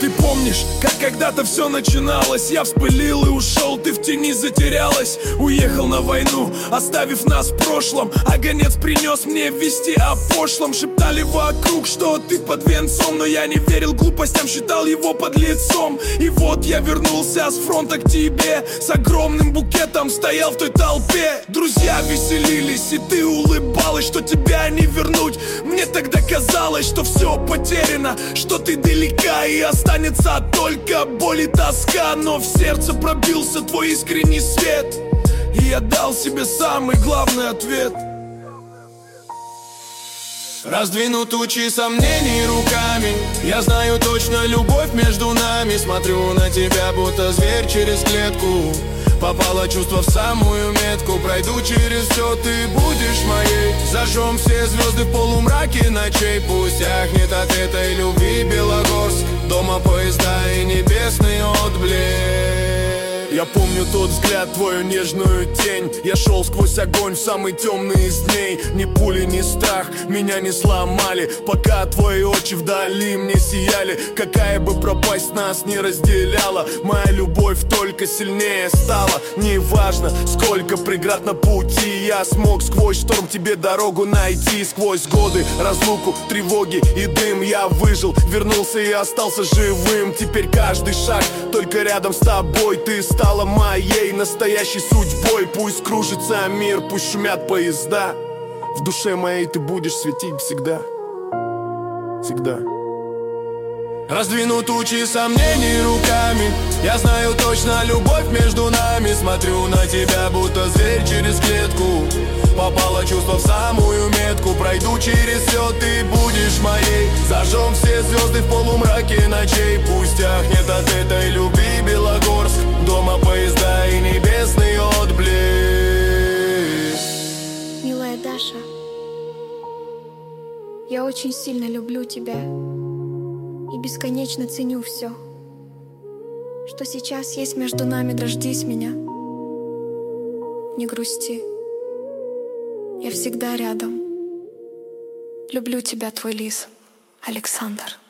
Ты помнишь, как когда-то все начиналось? Я вспылил и ушел, ты в тени затерялась. Уехал на войну, оставив нас в прошлом. А гонец принес мне вести о пошлом. Шептали вокруг, что ты под венцом, но я не верил глупостям, считал его подлецом. И вот я вернулся с фронта к тебе, с огромным букетом стоял в той толпе. Друзья веселились, и ты улыбалась, что тебя не вернуть. Мне тогда казалось, что все потеряно, что ты далека и останется только боль и тоска. Но в сердце пробился твой искренний свет, и я дал себе самый главный ответ. Раздвину тучи сомнений руками. Я знаю точно, любовь между нами. Смотрю на тебя, будто зверь через клетку. Попало чувство в самую метку. Пройду через все, ты будешь моей. Зажжем все звезды в полумраке ночей. Пусть тянет от этой любви Белогорск. Дома поезда и небесный отблеск. Я помню тот взгляд, твою нежную тень. Я шел сквозь огонь в самый темный из дней. Ни пули, ни страх меня не сломали, пока твои очи вдали мне сияли. Какая бы пропасть нас не разделяла, моя любовь только сильнее стала. Неважно, сколько преград на пути, я смог сквозь шторм тебе дорогу найти. Сквозь годы, разлуку, тревоги и дым я выжил, вернулся и остался живым. Теперь каждый шаг только рядом с тобой. Ты стала моей настоящей судьбой. Пусть кружится мир, пусть шумят поезда, в душе моей ты будешь светить всегда. Всегда. Раздвину тучи сомнений руками. Я знаю точно, любовь между нами. Смотрю на тебя, будто зверь через клетку. Попало чувство в самую метку. Пройду через все, ты будешь моей. Зажжем все звезды в полумраке ночей. Пусть тянет от этой любви Белогорск. Дома поезда и небесный отблеск. Милая Даша, я очень сильно люблю тебя и бесконечно ценю все, что сейчас есть между нами. Дождись меня, не грусти, я всегда рядом. Люблю тебя, твой лис, Александр.